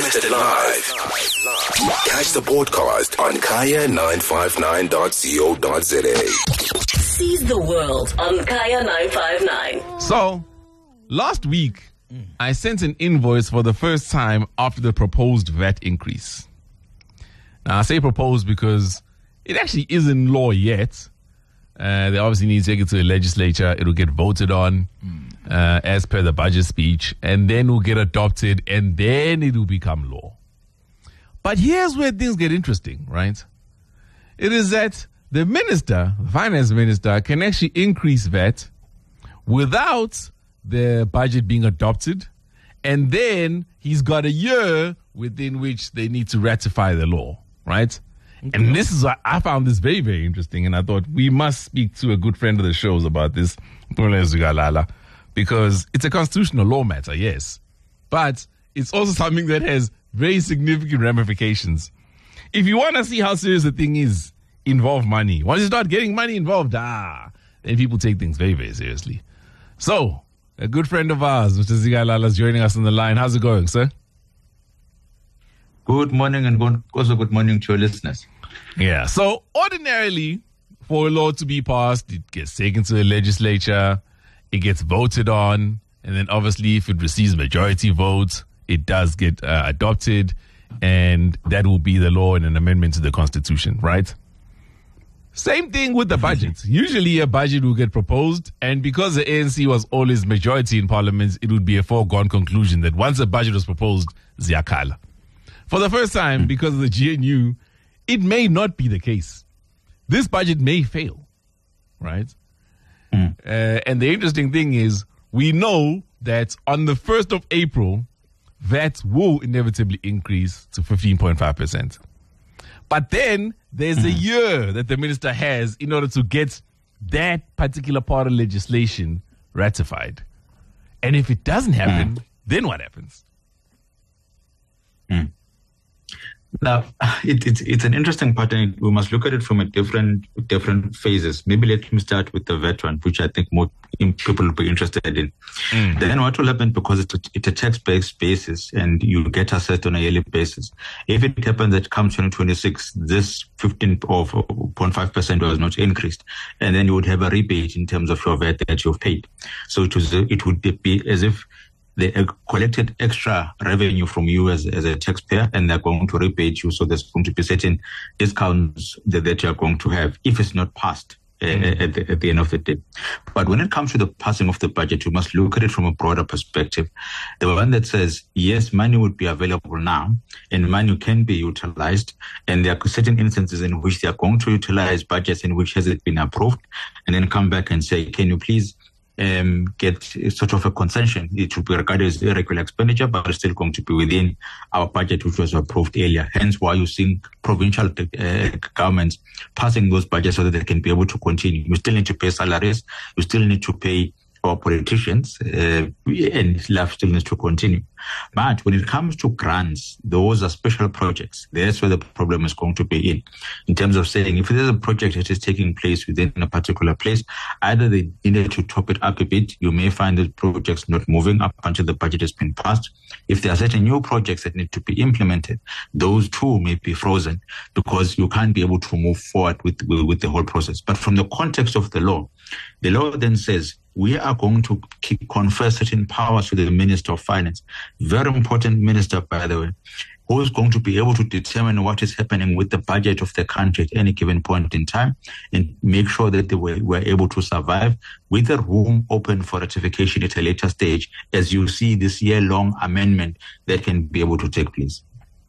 Broadcasted live. Catch the podcast on kaya959.co.za. Seize the world on Kaya 959. So, last week, I sent an invoice for the first time after the proposed VAT increase. Now, I say proposed because it actually isn't law yet. They obviously need to take it to the legislature. It'll get voted on as per the budget speech, and then will get adopted, and then it will become law. But here's where things get interesting, right? It is that the minister, the finance minister, can actually increase VAT without the budget being adopted, and then he's got a year within which they need to ratify the law, right? Okay. And this is what I found this very, very interesting, and I thought we must speak to a good friend of the shows about this, because it's a constitutional law matter, yes, but it's also something that has very significant ramifications. If you want to see how serious the thing is, involve money. Once you start getting money involved, then people take things very, very seriously. So, a good friend of ours, Mr. Zigalala, is joining us on the line. How's it going, sir? Good morning, and also good morning to your listeners. Yeah, so ordinarily, for a law to be passed, it gets taken to the legislature, it gets voted on, and then obviously if it receives majority votes, it does get adopted, and that will be the law and an amendment to the Constitution, right? Same thing with the budget. Usually a budget will get proposed, and because the ANC was always majority in parliament, it would be a foregone conclusion that once a budget was proposed, ziyakhala. For the first time, because of the GNU, it may not be the case. This budget may fail, right? And the interesting thing is, we know that on the 1st of April, VAT will inevitably increase to 15.5%. But then there's a year that the minister has in order to get that particular part of legislation ratified. And if it doesn't happen, then what happens? Now, it's an interesting pattern. We must look at it from a different phases. Maybe let me start with the VAT one, which I think more people will be interested in. Then what will happen, because it's a tax-based basis and you get assessed on a yearly basis. If it happens that comes 2026, this 15.5% was not increased, and then you would have a rebate in terms of your VAT that you've paid. So it would be as if they collected extra revenue from you as a taxpayer, and they're going to rebate you. So there's going to be certain discounts that you're going to have if it's not passed at the end of the day. But when it comes to the passing of the budget, you must look at it from a broader perspective. The one that says, yes, money would be available now, and money can be utilized, and there are certain instances in which they are going to utilize budgets in which has it been approved, and then come back and say, can you please get sort of a concession? It should be regarded as irregular expenditure, but it's still going to be within our budget, which was approved earlier. Hence why you're seeing provincial governments passing those budgets so that they can be able to continue. You still need to pay salaries. You still need to pay our politicians, and life still needs to continue. But when it comes to grants, those are special projects. That's where the problem is going to be in terms of saying, if there's a project that is taking place within a particular place, either they needed to top it up a bit. You may find the projects not moving up until the budget has been passed. If there are certain new projects that need to be implemented, those too may be frozen because you can't be able to move forward with the whole process. But from the context of the law then says, we are going to confer certain powers to the Minister of Finance. Very important minister, by the way, who is going to be able to determine what is happening with the budget of the country at any given point in time and make sure that they were able to survive with the room open for ratification at a later stage, as you see this year-long amendment that can be able to take place.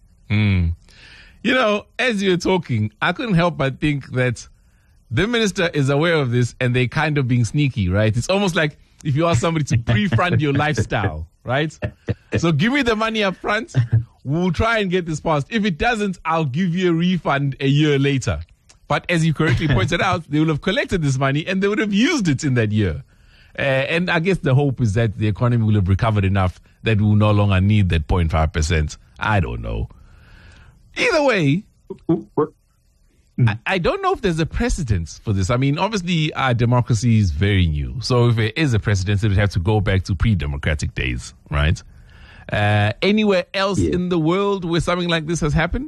You know, as you're talking, I couldn't help but think that the minister is aware of this and they kind of being sneaky, right? It's almost like if you ask somebody to pre-fund your lifestyle, right? So give me the money up front. We'll try and get this passed. If it doesn't, I'll give you a refund a year later. But as you correctly pointed out, they will have collected this money and they would have used it in that year. And I guess the hope is that the economy will have recovered enough that we will no longer need that 0.5%. I don't know. Either way, I don't know if there's a precedence for this. I mean, obviously, our democracy is very new. So if there is a precedence, it would have to go back to pre-democratic days, right? Anywhere else in the world where something like this has happened?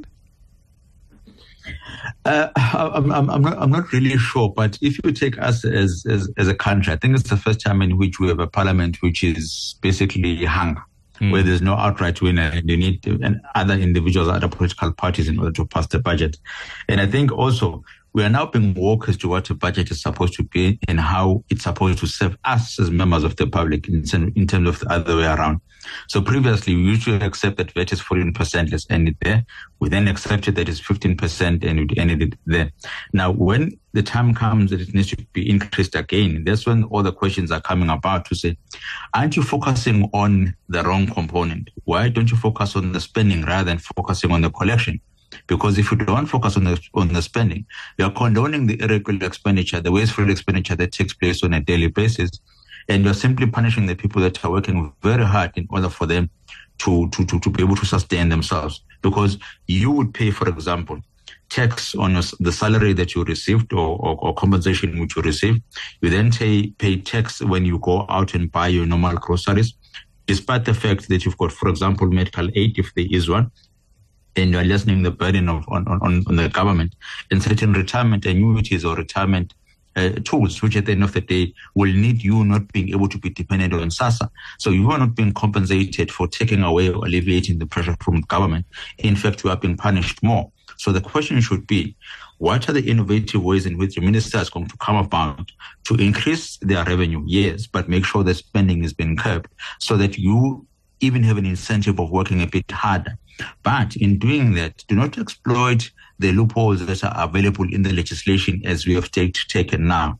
I'm not really sure, but if you take us as a country, I think it's the first time in which we have a parliament which is basically hung, where there's no outright winner, and you need other individuals, other political parties in order to pass the budget. And I think also we are now being woke as to what a budget is supposed to be and how it's supposed to serve us as members of the public in terms of the other way around. So previously, we usually accept that VAT is 14%, let's end it there. We then accepted that it's 15% and we ended it there. Now, when the time comes that it needs to be increased again, that's when all the questions are coming about to say, aren't you focusing on the wrong component? Why don't you focus on the spending rather than focusing on the collection? Because if you don't focus on the spending, you are condoning the irregular expenditure, the wasteful expenditure that takes place on a daily basis, and you're simply punishing the people that are working very hard in order for them to be able to sustain themselves. Because you would pay, for example, tax on the salary that you received or compensation which you received. You then pay tax when you go out and buy your normal groceries, despite the fact that you've got, for example, medical aid, if there is one, and you're lessening the burden on the government, and certain retirement annuities or retirement tools, which at the end of the day will need you not being able to be dependent on SASSA. So you are not being compensated for taking away or alleviating the pressure from government. In fact, you are being punished more. So the question should be, what are the innovative ways in which the minister is going to come about to increase their revenue? Yes, but make sure the spending is being curbed so that you even have an incentive of working a bit harder. But in doing that, do not exploit the loopholes that are available in the legislation as we have stated now.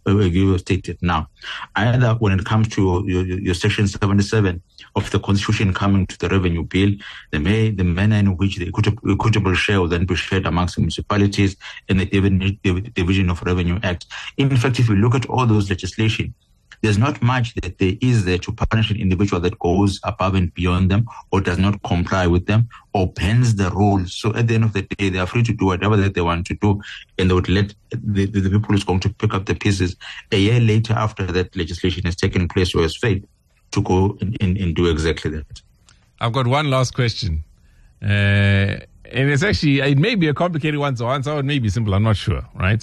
Either when it comes to your Section 77 of the Constitution coming to the revenue bill, the manner in which the equitable share will then be shared amongst municipalities, and the Division of Revenue Act. In fact, if you look at all those legislation, there's not much that there is there to punish an individual that goes above and beyond them or does not comply with them or bends the rules. So at the end of the day, they are free to do whatever that they want to do, and they would let the people who's going to pick up the pieces a year later after that legislation has taken place or has failed to go and do exactly that. I've got one last question. And it's actually, it may be a complicated one to answer, or it may be simple, I'm not sure, right?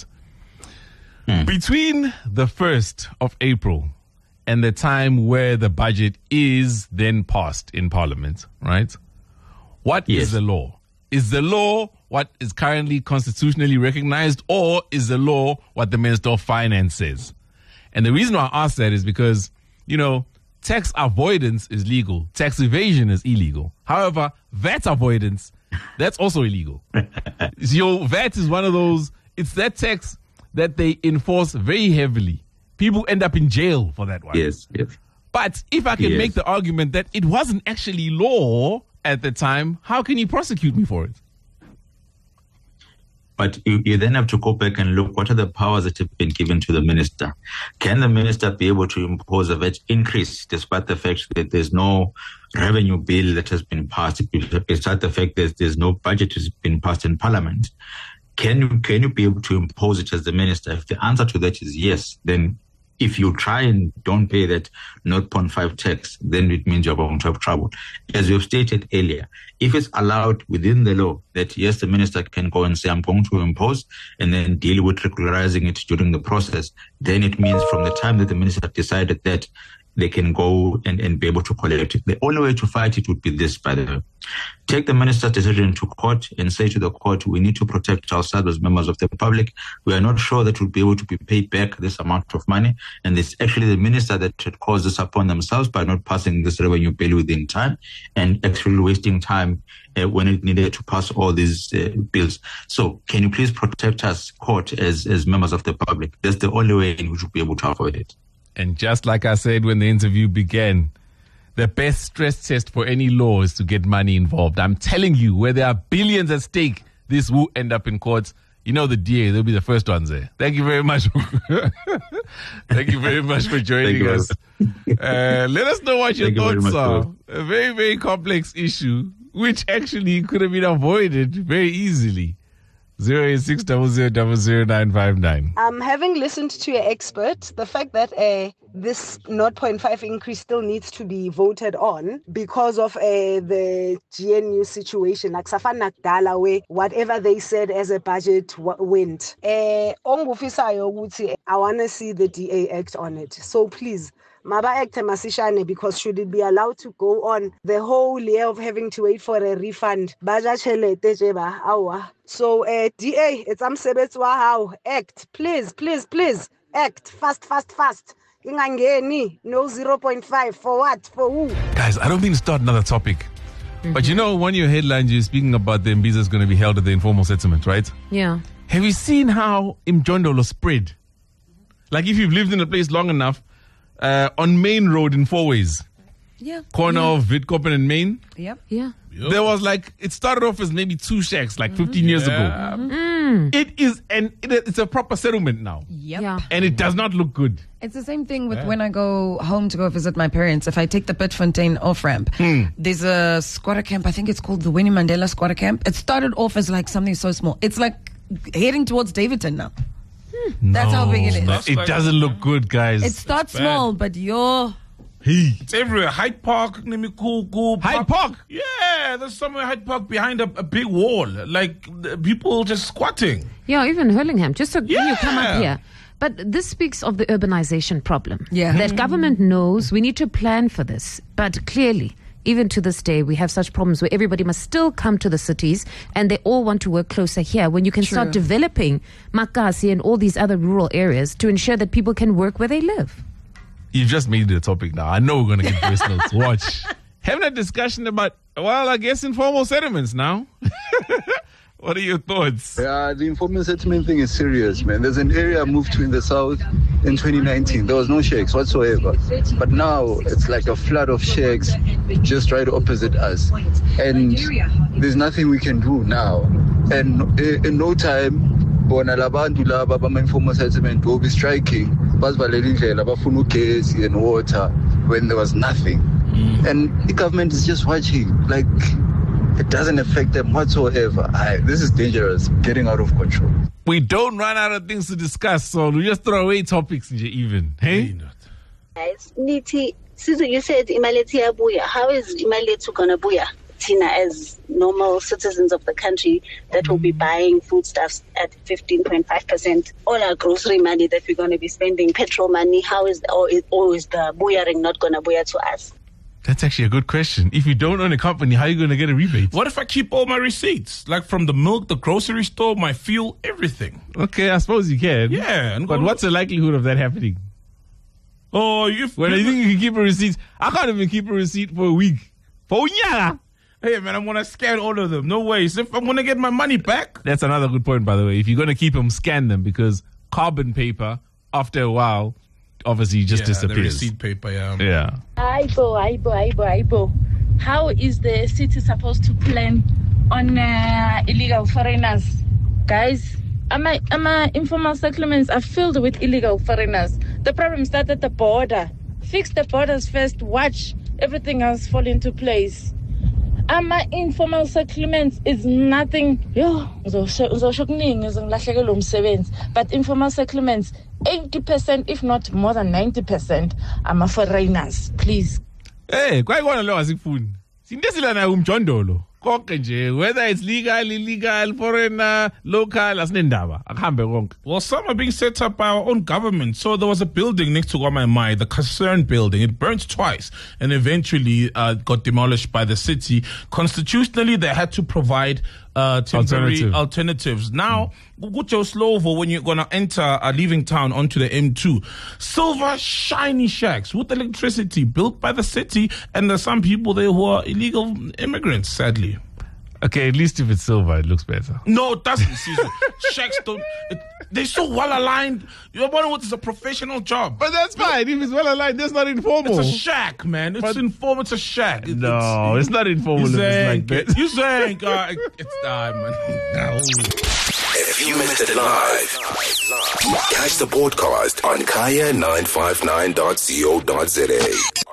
Between the 1st of April and the time where the budget is then passed in Parliament, right? What is the law? Is the law what is currently constitutionally recognized, or is the law what the Minister of Finance says? And the reason why I ask that is because, tax avoidance is legal. Tax evasion is illegal. However, VAT avoidance, that's also illegal. So VAT is one of those, it's that tax that they enforce very heavily. People end up in jail for that one. Yes. But if I can make the argument that it wasn't actually law at the time, how can you prosecute me for it? But you then have to go back and look, what are the powers that have been given to the minister? Can the minister be able to impose a VAT increase despite the fact that there's no revenue bill that has been passed, despite the fact that there's no budget that has been passed in Parliament? Can you be able to impose it as the minister? If the answer to that is yes, then if you try and don't pay that 0.5 tax, then it means you're going to have trouble. As you've stated earlier, if it's allowed within the law that yes, the minister can go and say, I'm going to impose, and then deal with regularizing it during the process, then it means from the time that the minister decided that, they can go and be able to collect it. The only way to fight it would be this, by the way. Take the minister's decision to court and say to the court, we need to protect ourselves as members of the public. We are not sure that we'll be able to be paid back this amount of money. And it's actually the minister that had caused this upon themselves by not passing this revenue bill within time and actually wasting time when it needed to pass all these bills. So can you please protect us, court, as members of the public? That's the only way in which we'll be able to avoid it. And just like I said when the interview began, the best stress test for any law is to get money involved. I'm telling you, where there are billions at stake, this will end up in courts. The DA, they'll be the first ones there. Thank you very much. Thank you very much for joining us. Let us know what your thoughts are. A very, very complex issue, which actually could have been avoided very easily. 08600000959. Having listened to your expert, the fact that this 0.5 increase still needs to be voted on because of the GNU situation, like Safana Dala, where whatever they said as a budget went. I want to see the DA act on it. So please, Maba Act Masishane, because should it be allowed to go on the whole year of having to wait for a refund? So DA, it's how act, please, act fast. Ingangeni, no 0.5 for what? For who? Guys, I don't mean to start another topic. But you know, one of your headlines, you're speaking about the Mbiza is going to be held at the informal settlement, right? Yeah. Have you seen how Mjondolo spread? Like if you've lived in a place long enough, on Main Road in Four Ways. Yeah. Corner of Witkoppen and Main. Yep. Yeah. There was like, it started off as maybe 2 shacks like 15 years ago. It is, it's a proper settlement now. Yep. Yeah. And it does not look good. It's the same thing with when I go home to go visit my parents. If I take the Pitfontein off-ramp, there's a squatter camp. I think it's called the Winnie Mandela Squatter Camp. It started off as like something so small. It's like heading towards Davidton now. That's how big it is. It doesn't look good, guys. It starts small, but it's everywhere. Hyde Park, Nimikuku. Hyde Park? Yeah, there's somewhere Hyde Park behind a big wall. Like people just squatting. Yeah, even Hurlingham. Just so when you come up here. But this speaks of the urbanization problem. Yeah. That government knows we need to plan for this. But clearly, even to this day, we have such problems where everybody must still come to the cities and they all want to work closer here when you can start developing Makasi and all these other rural areas to ensure that people can work where they live. You've just made it a topic now. I know we're going to get voice notes. Watch. Having a discussion about, well, I guess informal settlements now. What are your thoughts? Yeah, the informal settlement thing is serious, man. There's an area I moved to in the south in 2019. There was no shacks whatsoever. But now it's like a flood of shacks just right opposite us. And there's nothing we can do now. And in no time, bona labantu laba bama-informal settlement will be striking basivalela indlela bafuna ugesi and water when there was nothing. And the government is just watching, like it doesn't affect them whatsoever. This is dangerous, getting out of control. We don't run out of things to discuss, so we just throw away topics even. Hey? Guys, Niti, Sizu, you said imalethi yabuya. How is imalethi gonna buya? Tina, as normal citizens of the country that will be buying foodstuffs at 15.5%, all our grocery money that we're going to be spending, petrol money, how is the buyaring not going to buya to us? That's actually a good question. If you don't own a company, how are you going to get a rebate? What if I keep all my receipts? Like from the milk, the grocery store, my fuel, everything. Okay, I suppose you can. Yeah. But what's the likelihood of that happening? Oh, when I think you can keep a receipt, I can't even keep a receipt for a week. For Unyala. Hey, man, I'm going to scan all of them. No ways. If I'm going to get my money back. That's another good point, by the way. If you're going to keep them, scan them, because carbon paper, after a while, obviously just disappears. The receipt paper, Yeah. Aibo. How is the city supposed to plan on illegal foreigners? Guys, our informal settlements are filled with illegal foreigners. The problem started at the border. Fix the borders first. Watch everything else fall into place. Our informal settlements is nothing. But informal settlements, 80%, if not more than 90%, are foreigners. Please. Hey, quite one of those food. Whether it's legal, illegal, foreigner, local, well, some are being set up by our own government. So there was a building next to Wamai, the Concern building. It burned twice and eventually got demolished by the city. Constitutionally, they had to provide temporary alternatives. Now, Gugucho Slovo, when you're going to enter leaving town onto the M2, silver shiny shacks with electricity built by the city, and there's some people there who are illegal immigrants, sadly. Okay, at least if it's silver, it looks better. No, it doesn't. Shacks don't. They're so well aligned. You're wondering what is a professional job. But that's fine. If it's well aligned, that's not informal. It's a shack, man. It's informal. It's a shack. It's not informal. It's like that. You saying it's time, man. No. If you missed it live, catch the podcast on kaya959.co.za.